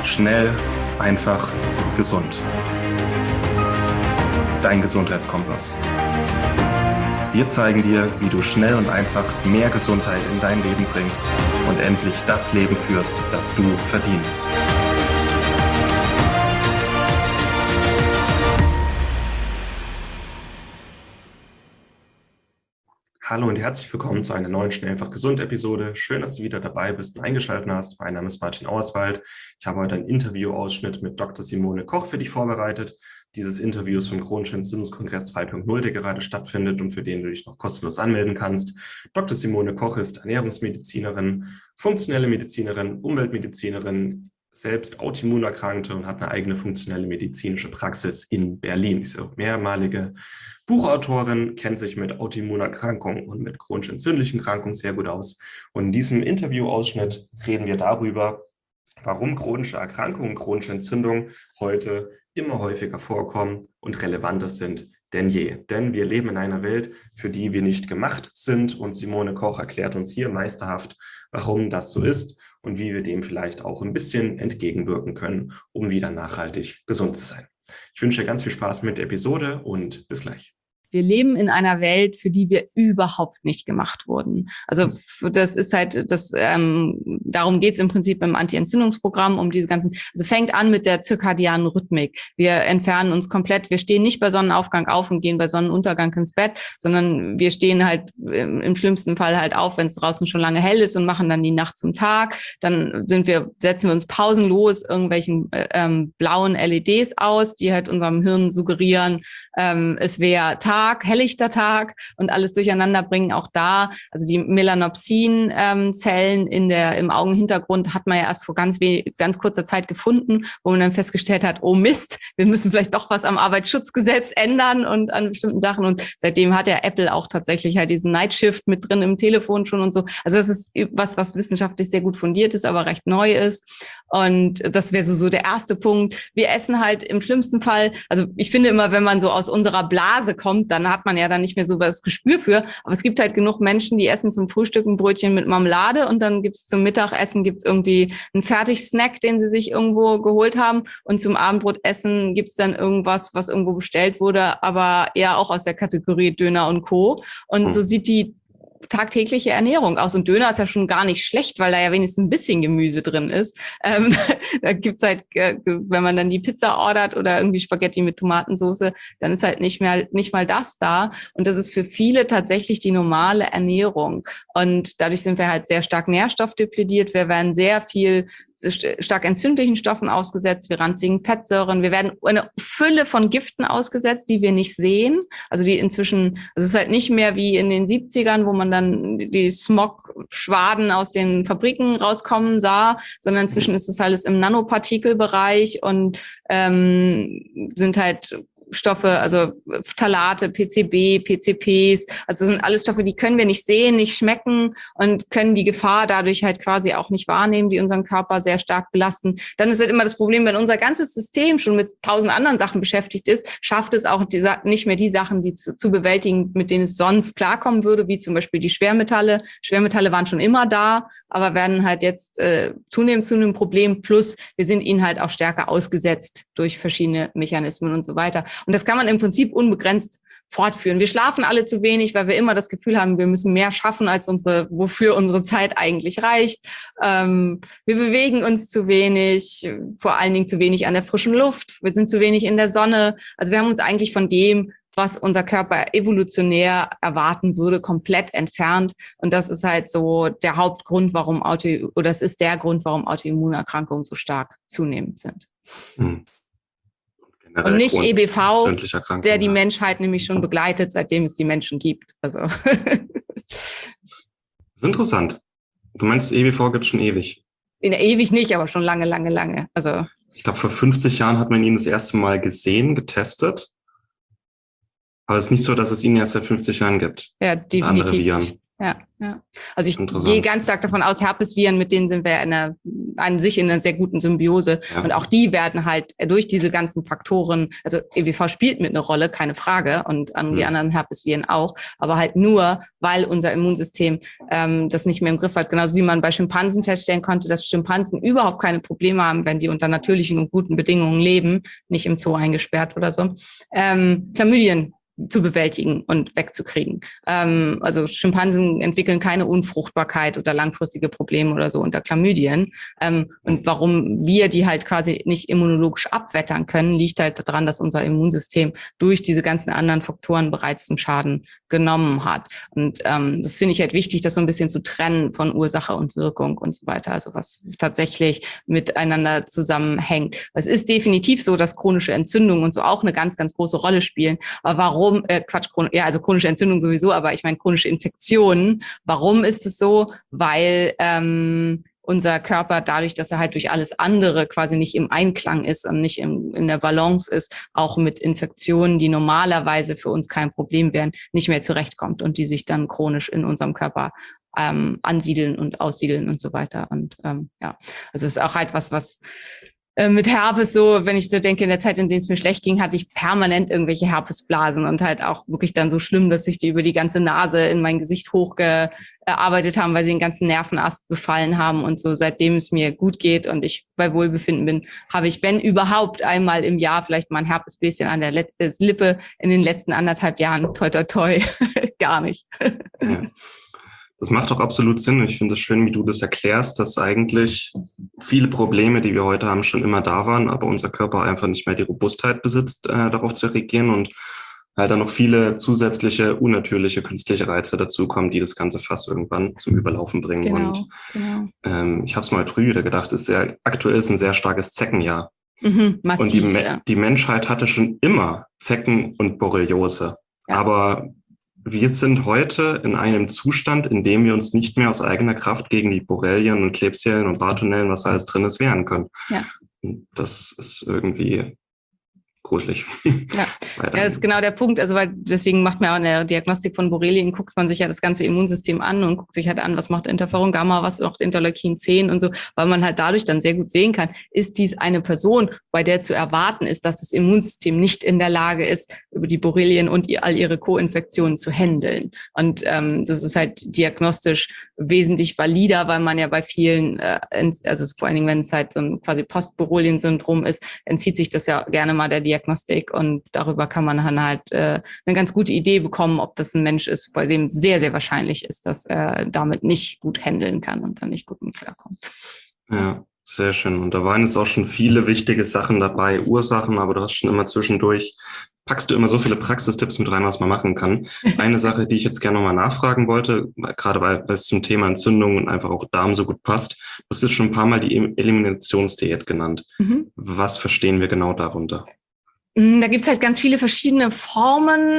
Schnell, einfach, gesund. Dein Gesundheitskompass. Wir zeigen dir, wie du schnell und einfach mehr Gesundheit in dein Leben bringst und endlich das Leben führst, das du verdienst. Hallo und herzlich willkommen zu einer neuen Schnell, einfach, gesund Episode. Schön, dass du wieder dabei bist und eingeschaltet hast. Mein Name ist Martin Auerswald. Ich habe heute einen Interviewausschnitt mit Dr. Simone Koch für dich vorbereitet. Dieses Interview ist vom Chronischen Entzündungskongress 2.0, der gerade stattfindet und für den du dich noch kostenlos anmelden kannst. Dr. Simone Koch ist Ernährungsmedizinerin, funktionelle Medizinerin, Umweltmedizinerin, selbst Autoimmunerkrankte und hat eine eigene funktionelle medizinische Praxis in Berlin. Sie ist auch mehrmalige Buchautorin, kennt sich mit Autoimmunerkrankungen und mit chronisch entzündlichen Erkrankungen sehr gut aus. Und in diesem Interviewausschnitt reden wir darüber, warum chronische Erkrankungen, chronische Entzündungen heute immer häufiger vorkommen und relevanter sind denn je. Denn wir leben in einer Welt, für die wir nicht gemacht sind. Und Simone Koch erklärt uns hier meisterhaft, warum das so ist und wie wir dem vielleicht auch ein bisschen entgegenwirken können, um wieder nachhaltig gesund zu sein. Ich wünsche dir ganz viel Spaß mit der Episode und bis gleich. Wir leben in einer Welt, für die wir überhaupt nicht gemacht wurden. Also das ist halt, darum geht es im Prinzip im Anti-Entzündungsprogramm, um diese ganzen, also fängt an mit der zirkadianen Rhythmik. Wir entfernen uns komplett, wir stehen nicht bei Sonnenaufgang auf und gehen bei Sonnenuntergang ins Bett, sondern wir stehen halt im schlimmsten Fall halt auf, wenn es draußen schon lange hell ist und machen dann die Nacht zum Tag. Dann setzen wir uns pausenlos irgendwelchen blauen LEDs aus, die halt unserem Hirn suggerieren, es wäre helllichter Tag und alles durcheinander bringen. Auch da, also die Melanopsin-Zellen im Augenhintergrund hat man ja erst vor ganz kurzer Zeit gefunden, wo man dann festgestellt hat, oh Mist, wir müssen vielleicht doch was am Arbeitsschutzgesetz ändern und an bestimmten Sachen. Und seitdem hat ja Apple auch tatsächlich halt diesen Night Shift mit drin im Telefon schon und so. Also das ist was wissenschaftlich sehr gut fundiert ist, aber recht neu ist. Und das wäre so der erste Punkt. Wir essen halt im schlimmsten Fall, also ich finde immer, wenn man so aus unserer Blase kommt, dann hat man ja dann nicht mehr so das Gespür für. Aber es gibt halt genug Menschen, die essen zum Frühstück ein Brötchen mit Marmelade und dann gibt's zum Mittagessen irgendwie einen Fertigsnack, den sie sich irgendwo geholt haben. Und zum Abendbrotessen gibt's dann irgendwas, was irgendwo bestellt wurde, aber eher auch aus der Kategorie Döner und Co. Und so sieht die tagtägliche Ernährung aus. Und Döner ist ja schon gar nicht schlecht, weil da ja wenigstens ein bisschen Gemüse drin ist. Da gibt's halt, wenn man dann die Pizza ordert oder irgendwie Spaghetti mit Tomatensauce, dann ist halt nicht mal das da. Und das ist für viele tatsächlich die normale Ernährung. Und dadurch sind wir halt sehr stark nährstoffdeplediert. Wir werden sehr viel stark entzündlichen Stoffen ausgesetzt, wir ranzigen Fettsäuren, wir werden eine Fülle von Giften ausgesetzt, die wir nicht sehen. Also die inzwischen, es ist halt nicht mehr wie in den 70ern, wo man dann die Smog-Schwaden aus den Fabriken rauskommen sah, sondern inzwischen ist es alles im Nanopartikelbereich und sind halt Stoffe, also Phthalate, PCB, PCPs, also das sind alles Stoffe, die können wir nicht sehen, nicht schmecken und können die Gefahr dadurch halt quasi auch nicht wahrnehmen, die unseren Körper sehr stark belasten. Dann ist halt immer das Problem, wenn unser ganzes System schon mit 1000 anderen Sachen beschäftigt ist, schafft es auch nicht mehr die Sachen, die zu bewältigen, mit denen es sonst klarkommen würde, wie zum Beispiel die Schwermetalle. Schwermetalle waren schon immer da, aber werden halt jetzt zunehmend zu einem Problem. Plus, wir sind ihnen halt auch stärker ausgesetzt durch verschiedene Mechanismen und so weiter. Und das kann man im Prinzip unbegrenzt fortführen. Wir schlafen alle zu wenig, weil wir immer das Gefühl haben, wir müssen mehr schaffen, als wofür unsere Zeit eigentlich reicht. Wir bewegen uns zu wenig, vor allen Dingen zu wenig an der frischen Luft. Wir sind zu wenig in der Sonne. Also wir haben uns eigentlich von dem, was unser Körper evolutionär erwarten würde, komplett entfernt. Und das ist halt so der Hauptgrund, warum Autoimmunerkrankungen so stark zunehmend sind. Und nicht EBV, der die Menschheit nämlich schon begleitet, seitdem es die Menschen gibt. Also. Das ist interessant. Du meinst, EBV gibt es schon ewig? Ewig nicht, aber schon lange, lange, lange. Also. Ich glaube, vor 50 Jahren hat man ihn das erste Mal gesehen, getestet. Aber es ist nicht so, dass es ihn erst seit 50 Jahren gibt. Ja, definitiv. Ja, ja. Also ich gehe ganz stark davon aus, Herpesviren, mit denen sind wir an sich in einer sehr guten Symbiose. Ja. Und auch die werden halt durch diese ganzen Faktoren, also EWV spielt mit einer Rolle, keine Frage, und die anderen Herpesviren auch, aber halt nur, weil unser Immunsystem das nicht mehr im Griff hat. Genauso wie man bei Schimpansen feststellen konnte, dass Schimpansen überhaupt keine Probleme haben, wenn die unter natürlichen und guten Bedingungen leben, nicht im Zoo eingesperrt oder so. Chlamydien zu bewältigen und wegzukriegen. Also Schimpansen entwickeln keine Unfruchtbarkeit oder langfristige Probleme oder so unter Chlamydien. Und warum wir die halt quasi nicht immunologisch abwettern können, liegt halt daran, dass unser Immunsystem durch diese ganzen anderen Faktoren bereits einen Schaden genommen hat. Und das finde ich halt wichtig, das so ein bisschen zu trennen von Ursache und Wirkung und so weiter. Also was tatsächlich miteinander zusammenhängt. Es ist definitiv so, dass chronische Entzündungen und so auch eine ganz, ganz große Rolle spielen. Aber warum? Also chronische Entzündung sowieso, aber ich meine chronische Infektionen. Warum ist es so? Weil unser Körper dadurch, dass er halt durch alles andere quasi nicht im Einklang ist und nicht in der Balance ist, auch mit Infektionen, die normalerweise für uns kein Problem wären, nicht mehr zurechtkommt und die sich dann chronisch in unserem Körper ansiedeln und aussiedeln und so weiter. Und ja, also es ist auch halt was mit Herpes so, wenn ich so denke, in der Zeit, in der es mir schlecht ging, hatte ich permanent irgendwelche Herpesblasen und halt auch wirklich dann so schlimm, dass sich die über die ganze Nase in mein Gesicht hochgearbeitet haben, weil sie den ganzen Nervenast befallen haben und so. Seitdem es mir gut geht und ich bei Wohlbefinden bin, habe ich, wenn überhaupt, einmal im Jahr vielleicht mal ein Herpesbläschen an der Lippe. In den letzten 1,5 Jahren, toi, toi, toi, gar nicht. Ja. Das macht auch absolut Sinn. Ich finde es schön, wie du das erklärst, dass eigentlich viele Probleme, die wir heute haben, schon immer da waren, aber unser Körper einfach nicht mehr die Robustheit besitzt, darauf zu reagieren und halt dann noch viele zusätzliche, unnatürliche, künstliche Reize dazukommen, die das ganze Fass irgendwann zum Überlaufen bringen. Genau. Ich habe es mal früh wieder gedacht, aktuell ist ein sehr starkes Zeckenjahr. Massiv, und die Menschheit hatte schon immer Zecken und Borreliose. Ja. Aber wir sind heute in einem Zustand, in dem wir uns nicht mehr aus eigener Kraft gegen die Borrelien und Klebsiellen und Bartonellen, was da alles drin ist, wehren können. Ja. Das ist irgendwie gruselig. Ja, das ist genau der Punkt. Also weil deswegen macht man auch in der Diagnostik von Borrelien, guckt man sich ja das ganze Immunsystem an und guckt sich halt an, was macht Interferon Gamma, was macht Interleukin 10 und so, weil man halt dadurch dann sehr gut sehen kann, ist dies eine Person, bei der zu erwarten ist, dass das Immunsystem nicht in der Lage ist, über die Borrelien und all ihre Co-Infektionen zu handeln. Und das ist halt diagnostisch wesentlich valider, weil man ja bei vielen, also vor allen Dingen, wenn es halt so ein quasi Post-Borrelien-Syndrom ist, entzieht sich das ja gerne mal der Diagnostik und darüber kann man dann halt eine ganz gute Idee bekommen, ob das ein Mensch ist, bei dem sehr, sehr wahrscheinlich ist, dass er damit nicht gut handeln kann und dann nicht gut mit klarkommt. Ja, sehr schön. Und da waren jetzt auch schon viele wichtige Sachen dabei, Ursachen, aber du hast schon immer zwischendurch, packst du immer so viele Praxistipps mit rein, was man machen kann. Eine Sache, die ich jetzt gerne nochmal nachfragen wollte, gerade weil es zum Thema Entzündung und einfach auch Darm so gut passt, du hast jetzt schon ein paar Mal die Eliminationsdiät genannt. Was verstehen wir genau darunter? Da gibt's halt ganz viele verschiedene Formen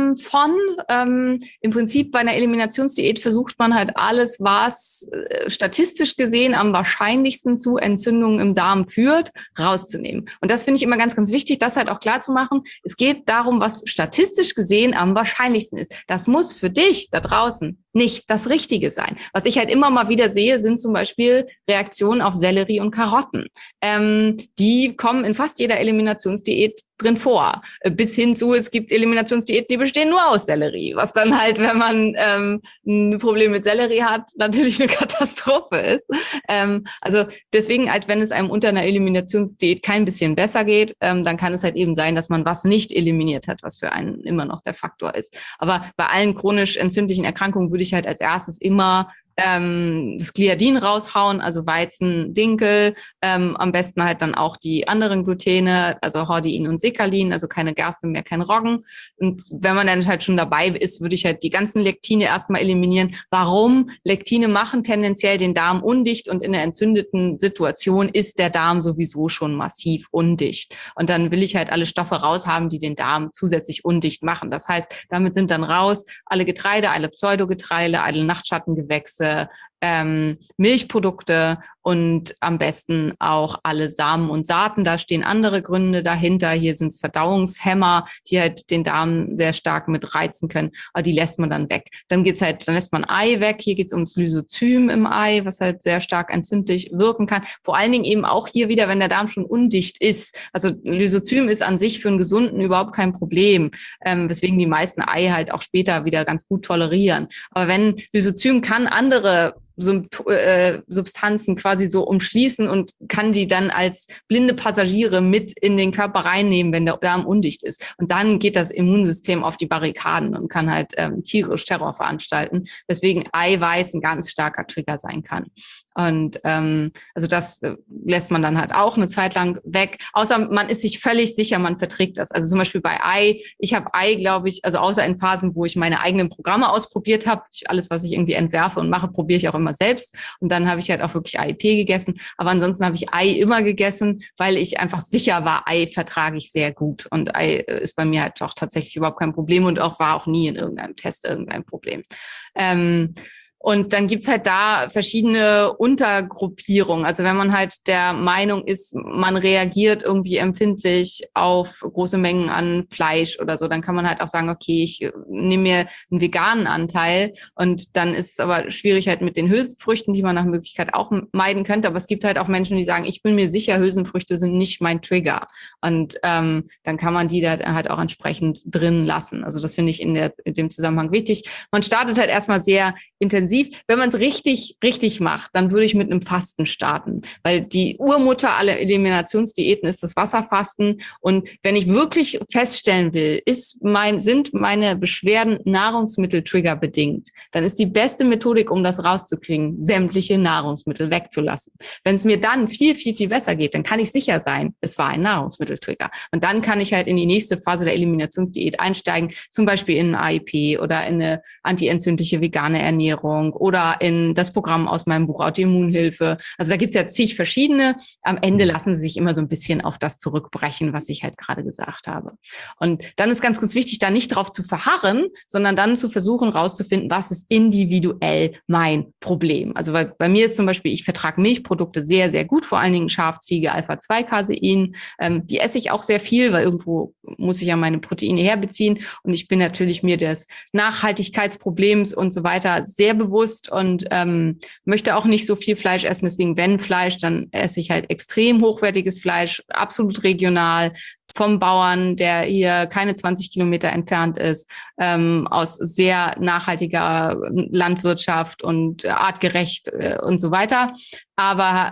von. Im Prinzip bei einer Eliminationsdiät versucht man halt alles, was statistisch gesehen am wahrscheinlichsten zu Entzündungen im Darm führt, rauszunehmen. Und das finde ich immer ganz, ganz wichtig, das halt auch klar zu machen. Es geht darum, was statistisch gesehen am wahrscheinlichsten ist. Das muss für dich da draußen nicht das Richtige sein. Was ich halt immer mal wieder sehe, sind zum Beispiel Reaktionen auf Sellerie und Karotten. Die kommen in fast jeder Eliminationsdiät drin vor. Bis hin zu, es gibt Eliminationsdiäten, die bestehen nur aus Sellerie, was dann halt, wenn man ein Problem mit Sellerie hat, natürlich eine Katastrophe ist. Also deswegen, als wenn es einem unter einer Eliminationsdiät kein bisschen besser geht, dann kann es halt eben sein, dass man was nicht eliminiert hat, was für einen immer noch der Faktor ist. Aber bei allen chronisch entzündlichen Erkrankungen würde ich halt als erstes immer das Gliadin raushauen, also Weizen, Dinkel, am besten halt dann auch die anderen Glutene, also Hordein und Sekarin, also keine Gerste mehr, kein Roggen. Und wenn man dann halt schon dabei ist, würde ich halt die ganzen Lektine erstmal eliminieren. Warum? Lektine machen tendenziell den Darm undicht und in der entzündeten Situation ist der Darm sowieso schon massiv undicht. Und dann will ich halt alle Stoffe raushaben, die den Darm zusätzlich undicht machen. Das heißt, damit sind dann raus alle Getreide, alle Pseudogetreide, alle Nachtschattengewächse, Milchprodukte und am besten auch alle Samen und Saaten. Da stehen andere Gründe dahinter. Hier sind es Verdauungshemmer, die halt den Darm sehr stark mit reizen können. Aber die lässt man dann weg. Dann lässt man Ei weg. Hier geht es ums Lysozym im Ei, was halt sehr stark entzündlich wirken kann. Vor allen Dingen eben auch hier wieder, wenn der Darm schon undicht ist. Also Lysozym ist an sich für einen Gesunden überhaupt kein Problem, weswegen die meisten Ei halt auch später wieder ganz gut tolerieren. Aber wenn Lysozym kann andere Substanzen quasi so umschließen und kann die dann als blinde Passagiere mit in den Körper reinnehmen, wenn der Darm undicht ist. Und dann geht das Immunsystem auf die Barrikaden und kann halt tierisch Terror veranstalten, weswegen Eiweiß ein ganz starker Trigger sein kann. Und also das lässt man dann halt auch eine Zeit lang weg. Außer man ist sich völlig sicher, man verträgt das. Also zum Beispiel bei Ei. Ich habe Ei, glaube ich, also außer in Phasen, wo ich meine eigenen Programme ausprobiert habe. Alles, was ich irgendwie entwerfe und mache, probiere ich auch immer selbst. Und dann habe ich halt auch wirklich AIP gegessen. Aber ansonsten habe ich Ei immer gegessen, weil ich einfach sicher war, Ei vertrage ich sehr gut. Und Ei ist bei mir halt auch tatsächlich überhaupt kein Problem und war auch nie in irgendeinem Test irgendein Problem. Und dann gibt's halt da verschiedene Untergruppierungen. Also wenn man halt der Meinung ist, man reagiert irgendwie empfindlich auf große Mengen an Fleisch oder so, dann kann man halt auch sagen, okay, ich nehme mir einen veganen Anteil. Und dann ist es aber schwierig halt mit den Hülsenfrüchten, die man nach Möglichkeit auch meiden könnte. Aber es gibt halt auch Menschen, die sagen, ich bin mir sicher, Hülsenfrüchte sind nicht mein Trigger. Und dann kann man die da halt auch entsprechend drin lassen. Also das finde ich in dem Zusammenhang wichtig. Man startet halt erstmal sehr intensiv. Wenn man es richtig macht, dann würde ich mit einem Fasten starten, weil die Urmutter aller Eliminationsdiäten ist das Wasserfasten. Und wenn ich wirklich feststellen will, sind meine Beschwerden Nahrungsmittel-Trigger bedingt, dann ist die beste Methodik, um das rauszukriegen, sämtliche Nahrungsmittel wegzulassen. Wenn es mir dann viel besser geht, dann kann ich sicher sein, es war ein Nahrungsmittel-Trigger. Und dann kann ich halt in die nächste Phase der Eliminationsdiät einsteigen, zum Beispiel in ein AIP oder in eine antientzündliche vegane Ernährung oder in das Programm aus meinem Buch Autoimmunhilfe. Also da gibt's ja zig verschiedene. Am Ende lassen sie sich immer so ein bisschen auf das zurückbrechen, was ich halt gerade gesagt habe. Und dann ist ganz wichtig, da nicht drauf zu verharren, sondern dann zu versuchen rauszufinden, was ist individuell mein Problem. Also weil bei mir ist zum Beispiel, ich vertrage Milchprodukte sehr gut, vor allen Dingen Schafziege, Alpha-2-Casein. Die esse ich auch sehr viel, weil irgendwo muss ich ja meine Proteine herbeziehen. Und ich bin natürlich mir des Nachhaltigkeitsproblems und so weiter sehr bewusst und möchte auch nicht so viel Fleisch essen. Deswegen, wenn Fleisch, dann esse ich halt extrem hochwertiges Fleisch, absolut regional, vom Bauern, der hier keine 20 Kilometer entfernt ist, aus sehr nachhaltiger Landwirtschaft und artgerecht und so weiter. Aber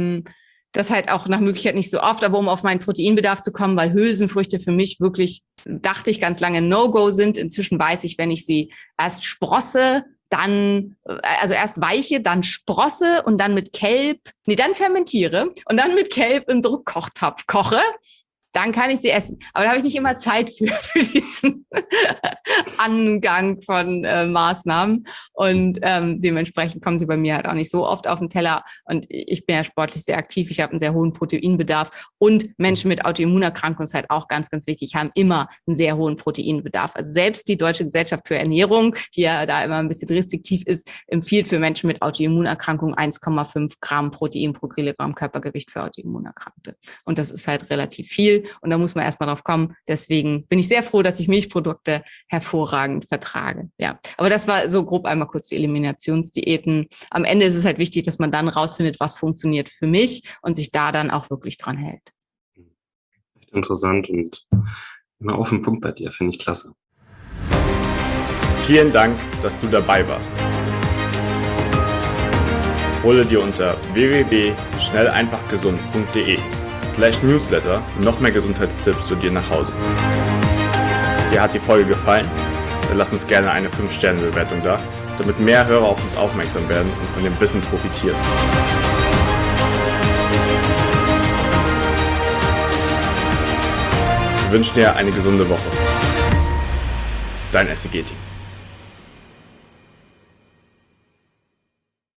das halt auch nach Möglichkeit nicht so oft, aber um auf meinen Proteinbedarf zu kommen, weil Hülsenfrüchte für mich wirklich, dachte ich ganz lange, No-Go sind. Inzwischen weiß ich, wenn ich sie erst sprosse, dann, also erst weiche, dann sprosse und dann dann fermentiere und dann mit Kelb im Druckkochtopf koche, dann kann ich sie essen. Aber da habe ich nicht immer Zeit für diesen Angang von Maßnahmen. Und dementsprechend kommen sie bei mir halt auch nicht so oft auf den Teller. Und ich bin ja sportlich sehr aktiv. Ich habe einen sehr hohen Proteinbedarf. Und Menschen mit Autoimmunerkrankungen ist halt auch ganz wichtig, haben immer einen sehr hohen Proteinbedarf. Also selbst die Deutsche Gesellschaft für Ernährung, die ja da immer ein bisschen restriktiv ist, empfiehlt für Menschen mit Autoimmunerkrankungen 1,5 Gramm Protein pro Kilogramm Körpergewicht für Autoimmunerkrankte. Und das ist halt relativ viel. Und da muss man erstmal drauf kommen. Deswegen bin ich sehr froh, dass ich Milchprodukte hervorragend vertrage. Ja, aber das war so grob einmal kurz die Eliminationsdiäten. Am Ende ist es halt wichtig, dass man dann rausfindet, was funktioniert für mich und sich da dann auch wirklich dran hält. Echt interessant und immer auf den Punkt bei dir, finde ich klasse. Vielen Dank, dass du dabei warst. Hole dir unter www.schnelleinfachgesund.de/Newsletter noch mehr Gesundheitstipps zu dir nach Hause. Dir hat die Folge gefallen? Dann lass uns gerne eine 5-Sterne-Bewertung da, damit mehr Hörer auf uns aufmerksam werden und von dem Wissen profitieren. Wir wünschen dir eine gesunde Woche. Dein SEG-Team.